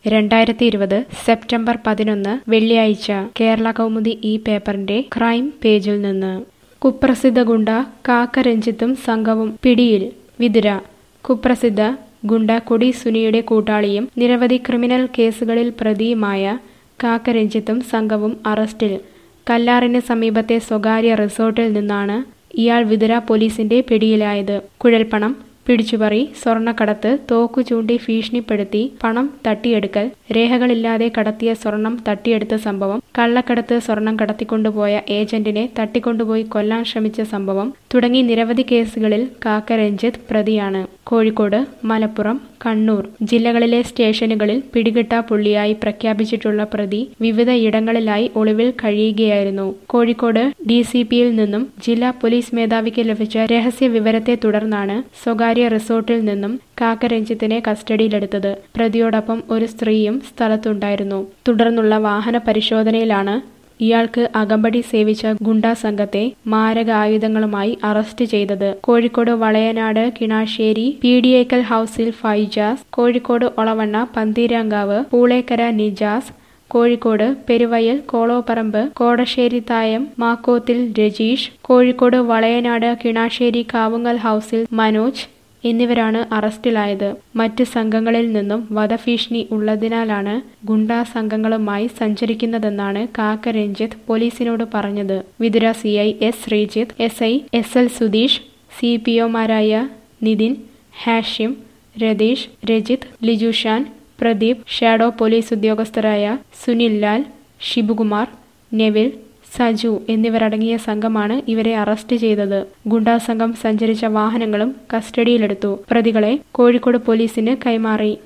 2020 September 11 വെള്ളിയാഴ്ച കേരളകൗമുദി ഈ പേപ്പറിന്റെ ക്രൈം പേജിൽ നിന്ന്. കുപ്രസിദ്ധ ഗുണ്ട കാക്ക രഞ്ജിത്തും സംഘവും പിടിയിൽ. വിതുര. കുപ്രസിദ്ധ ഗുണ്ട കൊടി സുനിയുടെ കൂട്ടാളിയും നിരവധി ക്രിമിനൽ കേസുകളിൽ പ്രതിയുമായ കാക്ക രഞ്ജിത്തും സംഘവും അറസ്റ്റിൽ. കല്ലാറിന് സമീപത്തെ സ്വകാര്യ റിസോർട്ടിൽ നിന്നാണ് ഇയാൾ വിതുര പോലീസിന്റെ പിടിയിലായത്. കുഴൽപ്പണം, പിടിച്ചുപറി, സ്വർണ്ണക്കടത്ത്, തോക്കു ചൂണ്ടി ഭീഷണിപ്പെടുത്തി പണം തട്ടിയെടുക്കൽ, രേഖകളില്ലാതെ കടത്തിയ സ്വർണം തട്ടിയെടുത്ത സംഭവം, കള്ളക്കടത്ത് സ്വർണം കടത്തിക്കൊണ്ടുപോയ ഏജന്റിനെ തട്ടിക്കൊണ്ടുപോയി കൊല്ലാൻ ശ്രമിച്ച സംഭവം തുടങ്ങി നിരവധി കേസുകളിൽ കാക്ക രഞ്ജിത്ത് പ്രതിയാണ്. കോഴിക്കോട്, മലപ്പുറം, കണ്ണൂർ ജില്ലകളിലെ സ്റ്റേഷനുകളിൽ പിടികിട്ടാപ്പുള്ളിയായി പ്രഖ്യാപിച്ചിട്ടുള്ള പ്രതി വിവിധ ഇടങ്ങളിലായി ഒളിവിൽ കഴിയുകയായിരുന്നു. കോഴിക്കോട് DCPയിൽ നിന്നും ജില്ലാ പോലീസ് മേധാവിക്ക് ലഭിച്ച രഹസ്യ വിവരത്തെ തുടർന്നാണ് സ്വകാര്യ റിസോർട്ടിൽ നിന്നും കാക്ക രഞ്ജിത്തിനെ കസ്റ്റഡിയിലെടുത്തത്. പ്രതിയോടൊപ്പം ഒരു സ്ത്രീയും സ്ഥലത്തുണ്ടായിരുന്നു. തുടർന്നുള്ള വാഹന പരിശോധനയിലാണ് ഇയാൾക്ക് അകമ്പടി സേവിച്ച ഗുണ്ടാ സംഘത്തെ മാരകായുധങ്ങളുമായി അറസ്റ്റ് ചെയ്തത്. കോഴിക്കോട് വളയനാട് കിണാശ്ശേരി പീഡിയേക്കൽ ഹൌസിൽ ഫൈജാസ്, കോഴിക്കോട് ഒളവണ്ണ പന്തീരാങ്കാവ് പൂളേക്കര നിജാസ്, കോഴിക്കോട് പെരുവയൽ കോളോപ്പറമ്പ് കോടശ്ശേരി തായം മാക്കോത്തിൽ രജീഷ്, കോഴിക്കോട് വളയനാട് കിണാശ്ശേരി കാവുങ്ങൽ ഹൌസിൽ മനോജ് എന്നിവരാണ് അറസ്റ്റിലായത്. മറ്റ് സംഘങ്ങളിൽ നിന്നും വധഭീഷണി ഉള്ളതിനാലാണ് ഗുണ്ടാ സംഘങ്ങളുമായി സഞ്ചരിക്കുന്നതെന്നാണ് കാക്ക രഞ്ജിത്ത് പോലീസിനോട് പറഞ്ഞത്. Vithura CI S Sreejith, SI SL Sudheesh, CPOമാരായ നിതിൻ, ഹാഷിം, രതീഷ്, രജിത്ത്, ലിജുഷാൻ, പ്രദീപ്, ഷാഡോ പോലീസ് ഉദ്യോഗസ്ഥരായ സുനിൽ ലാൽ, ഷിബുകുമാർ, നെവിൽ, സജു എന്നിവരടങ്ങിയ സംഘമാണ് ഇവരെ അറസ്റ്റ് ചെയ്തത്. ഗുണ്ടാ സംഘം സഞ്ചരിച്ച വാഹനങ്ങളും കസ്റ്റഡിയിലെടുത്തു. പ്രതികളെ കോഴിക്കോട് പോലീസിന് കൈമാറി.